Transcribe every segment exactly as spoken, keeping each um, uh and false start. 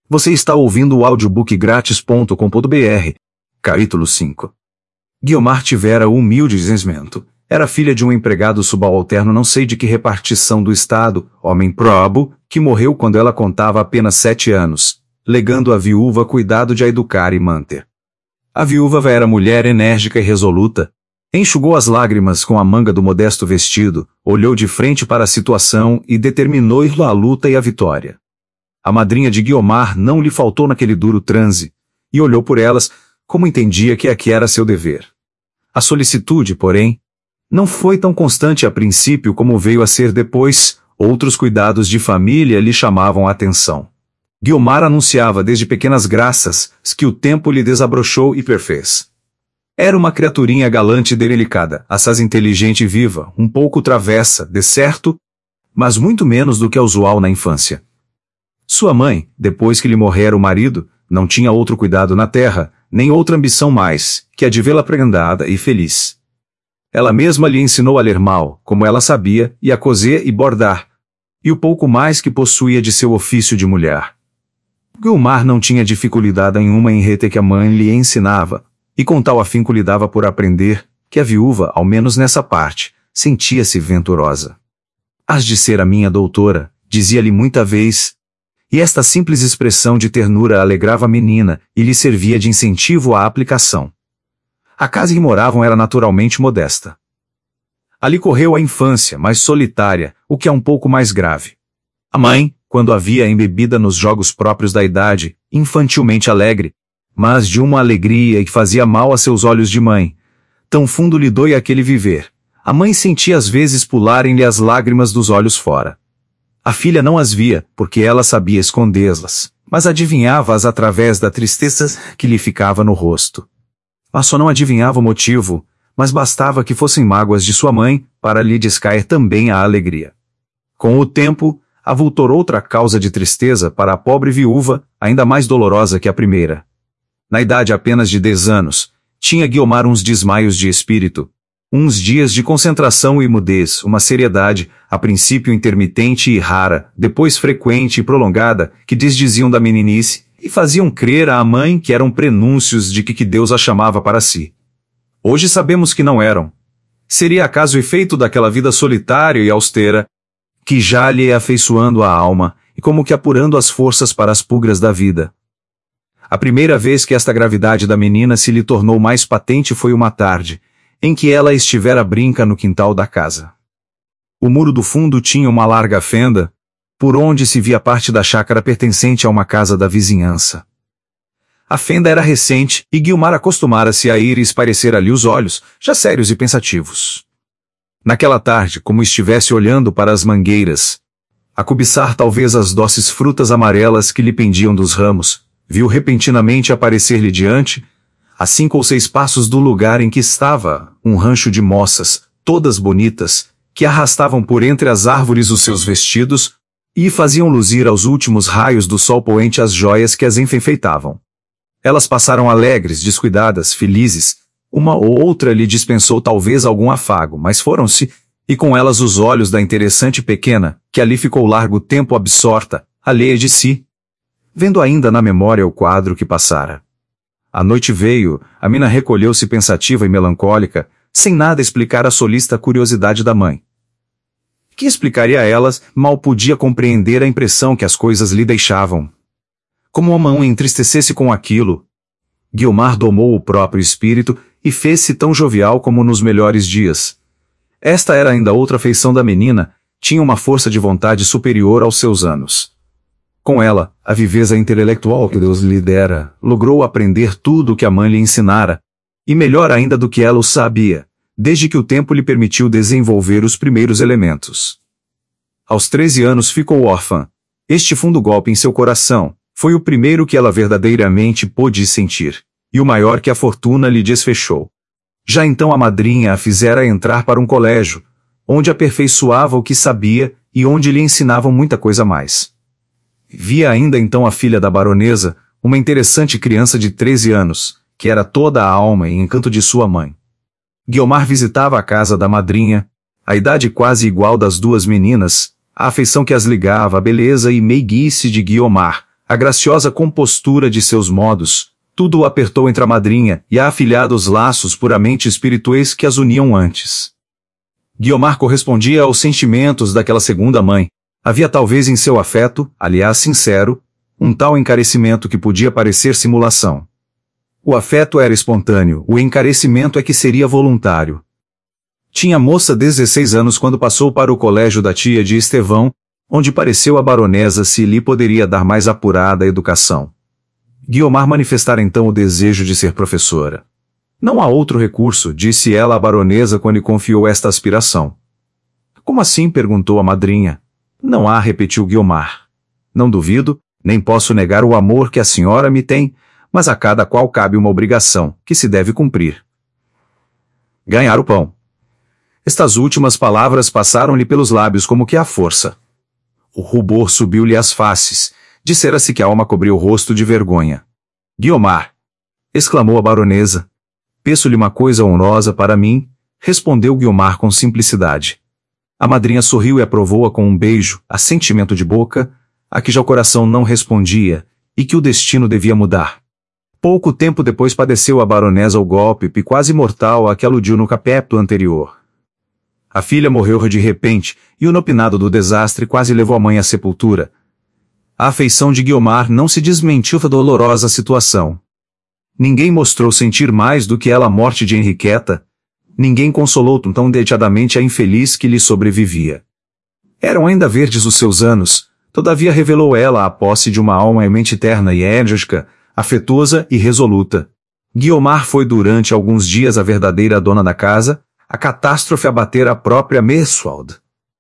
Você está ouvindo o audiobook grátis ponto com ponto br. Capítulo cinco. Guiomar tivera o humilde nascimento. Era filha de um empregado subalterno não sei de que repartição do estado, homem probo, que morreu quando ela contava apenas sete anos, legando à viúva cuidado de a educar e manter. A viúva era mulher enérgica e resoluta. Enxugou as lágrimas com a manga do modesto vestido, olhou de frente para a situação e determinou ir à luta e à vitória. A madrinha de Guiomar não lhe faltou naquele duro transe, e olhou por elas, como entendia que aqui era seu dever. A solicitude, porém, não foi tão constante a princípio como veio a ser depois. Outros cuidados de família lhe chamavam a atenção. Guiomar anunciava desde pequenas graças que o tempo lhe desabrochou e perfez. Era uma criaturinha galante e delicada, assaz inteligente e viva, um pouco travessa, de certo, mas muito menos do que é usual na infância. Sua mãe, depois que lhe morrera o marido, não tinha outro cuidado na terra, nem outra ambição mais, que a de vê-la prendada e feliz. Ela mesma lhe ensinou a ler mal, como ela sabia, e a coser e bordar, e o pouco mais que possuía de seu ofício de mulher. Guiomar não tinha dificuldade nenhuma em reter que a mãe lhe ensinava, e com tal afinco lhe dava por aprender, que a viúva, ao menos nessa parte, sentia-se venturosa. Hás de ser a minha doutora, dizia-lhe muita vez, e esta simples expressão de ternura alegrava a menina e lhe servia de incentivo à aplicação. A casa em que moravam era naturalmente modesta. Ali correu a infância, mais solitária, o que é um pouco mais grave. A mãe, quando a via embebida nos jogos próprios da idade, infantilmente alegre, mas de uma alegria que fazia mal a seus olhos de mãe, tão fundo lhe doía aquele viver, a mãe sentia às vezes pularem-lhe as lágrimas dos olhos fora. A filha não as via, porque ela sabia escondê-las, mas adivinhava-as através da tristeza que lhe ficava no rosto. Ela só não adivinhava o motivo, mas bastava que fossem mágoas de sua mãe, para lhe descair também a alegria. Com o tempo, avultou outra causa de tristeza para a pobre viúva, ainda mais dolorosa que a primeira. Na idade apenas de dez anos, tinha Guiomar uns desmaios de espírito, uns dias de concentração e mudez, uma seriedade, a princípio intermitente e rara, depois frequente e prolongada, que desdiziam da meninice, e faziam crer à mãe que eram prenúncios de que, que Deus a chamava para si. Hoje sabemos que não eram. Seria acaso o efeito daquela vida solitária e austera, que já lhe ia afeiçoando a alma, e como que apurando as forças para as pugras da vida. A primeira vez que esta gravidade da menina se lhe tornou mais patente foi uma tarde, em que ela estivera brinca no quintal da casa. O muro do fundo tinha uma larga fenda, por onde se via parte da chácara pertencente a uma casa da vizinhança. A fenda era recente, e Guiomar acostumara-se a ir e espairecer ali os olhos, já sérios e pensativos. Naquela tarde, como estivesse olhando para as mangueiras, a cobiçar talvez as doces frutas amarelas que lhe pendiam dos ramos, viu repentinamente aparecer-lhe diante, a cinco ou seis passos do lugar em que estava, um rancho de moças, todas bonitas, que arrastavam por entre as árvores os seus vestidos, e faziam luzir aos últimos raios do sol poente as joias que as enfeitavam. Elas passaram alegres, descuidadas, felizes. Uma ou outra lhe dispensou talvez algum afago, mas foram-se, e com elas os olhos da interessante pequena, que ali ficou largo tempo absorta, alheia de si, vendo ainda na memória o quadro que passara. A noite veio, a mina recolheu-se pensativa e melancólica, sem nada explicar a solícita curiosidade da mãe. Que explicaria a elas, mal podia compreender a impressão que as coisas lhe deixavam. Como a mãe entristecesse com aquilo, Guiomar domou o próprio espírito e fez-se tão jovial como nos melhores dias. Esta era ainda outra feição da menina, tinha uma força de vontade superior aos seus anos. Com ela, a viveza intelectual que Deus lhe dera, logrou aprender tudo o que a mãe lhe ensinara, e melhor ainda do que ela o sabia, desde que o tempo lhe permitiu desenvolver os primeiros elementos. Aos treze anos ficou órfã. Este fundo golpe em seu coração foi o primeiro que ela verdadeiramente pôde sentir, e o maior que a fortuna lhe desfechou. Já então a madrinha a fizera entrar para um colégio, onde aperfeiçoava o que sabia e onde lhe ensinavam muita coisa mais. Via ainda então a filha da baronesa, uma interessante criança de treze anos, que era toda a alma e encanto de sua mãe. Guiomar visitava a casa da madrinha, a idade quase igual das duas meninas, a afeição que as ligava, a beleza e meiguice de Guiomar, a graciosa compostura de seus modos, tudo o apertou entre a madrinha e a afilhada os laços puramente espirituais que as uniam antes. Guiomar correspondia aos sentimentos daquela segunda mãe. Havia talvez em seu afeto, aliás sincero, um tal encarecimento que podia parecer simulação. O afeto era espontâneo, o encarecimento é que seria voluntário. Tinha a moça dezesseis anos quando passou para o colégio da tia de Estevão, onde pareceu a baronesa se lhe poderia dar mais apurada educação. Guiomar manifestara então o desejo de ser professora. Não há outro recurso, disse ela à baronesa quando lhe confiou esta aspiração. Como assim? Perguntou a madrinha. Não há, repetiu Guiomar. Não duvido, nem posso negar o amor que a senhora me tem, mas a cada qual cabe uma obrigação, que se deve cumprir. Ganhar o pão. Estas últimas palavras passaram-lhe pelos lábios como que à força. O rubor subiu-lhe às faces. Dissera-se que a alma cobriu o rosto de vergonha. Guiomar! Exclamou a baronesa. Peço-lhe uma coisa honrosa para mim, respondeu Guiomar com simplicidade. A madrinha sorriu e aprovou-a com um beijo, assentimento de boca, a que já o coração não respondia, e que o destino devia mudar. Pouco tempo depois padeceu a baronesa o golpe quase mortal a que aludiu no capítulo anterior. A filha morreu de repente, e o inopinado do desastre quase levou a mãe à sepultura. A afeição de Guiomar não se desmentiu da dolorosa situação. Ninguém mostrou sentir mais do que ela a morte de Henriqueta. Ninguém consolou tão dedicadamente a infeliz que lhe sobrevivia. Eram ainda verdes os seus anos, todavia revelou ela a posse de uma alma e mente terna e enérgica, afetuosa e resoluta. Guiomar foi durante alguns dias a verdadeira dona da casa, a catástrofe abatera a própria Meswald.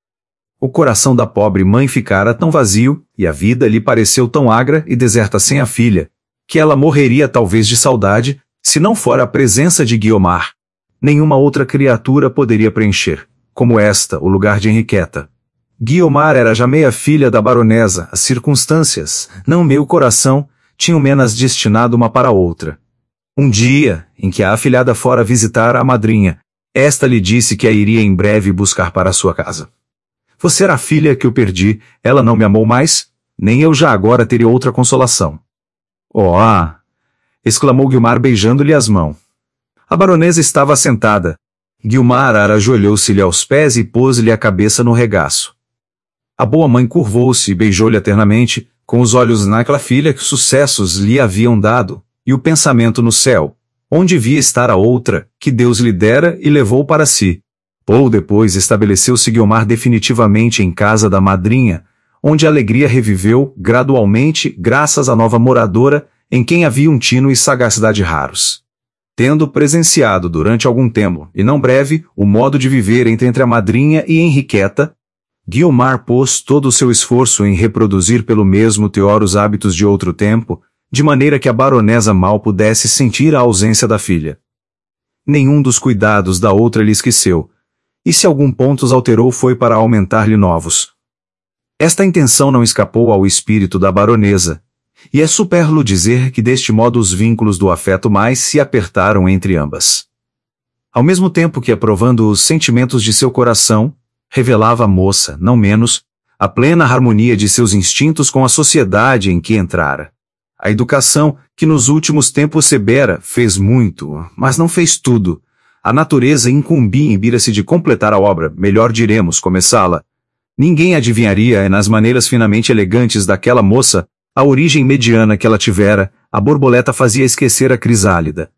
O coração da pobre mãe ficara tão vazio, e a vida lhe pareceu tão agra e deserta sem a filha, que ela morreria talvez de saudade, se não fora a presença de Guiomar. Nenhuma outra criatura poderia preencher, como esta, o lugar de Henriqueta. Guiomar era já meia filha da baronesa, as circunstâncias, não meu coração, tinham menos destinado uma para a outra. Um dia, em que a afilhada fora visitar a madrinha, esta lhe disse que a iria em breve buscar para a sua casa. Você era a filha que eu perdi, ela não me amou mais, nem eu já agora teria outra consolação. Oh! Ah! Exclamou Guiomar beijando-lhe as mãos. A baronesa estava sentada. Guiomar ajoelhou-se-lhe aos pés e pôs-lhe a cabeça no regaço. A boa mãe curvou-se e beijou-lhe ternamente, com os olhos naquela filha que sucessos lhe haviam dado, e o pensamento no céu, onde via estar a outra, que Deus lhe dera e levou para si. Pouco depois estabeleceu-se Guiomar definitivamente em casa da madrinha, onde a alegria reviveu, gradualmente, graças à nova moradora, em quem havia um tino e sagacidade raros. Tendo presenciado durante algum tempo, e não breve, o modo de viver entre a madrinha e Henriqueta, Guiomar pôs todo o seu esforço em reproduzir pelo mesmo teor os hábitos de outro tempo, de maneira que a baronesa mal pudesse sentir a ausência da filha. Nenhum dos cuidados da outra lhe esqueceu, e se algum ponto os alterou foi para aumentar-lhe novos. Esta intenção não escapou ao espírito da baronesa, e é supérfluo dizer que deste modo os vínculos do afeto mais se apertaram entre ambas. Ao mesmo tempo que, aprovando os sentimentos de seu coração, revelava a moça, não menos, a plena harmonia de seus instintos com a sociedade em que entrara. A educação, que nos últimos tempos Sebera, fez muito, mas não fez tudo. A natureza incumbia embira-se de completar a obra, melhor diremos, começá-la. Ninguém adivinharia, nas maneiras finamente elegantes daquela moça, a origem mediana que ela tivera. A borboleta fazia esquecer a crisálida,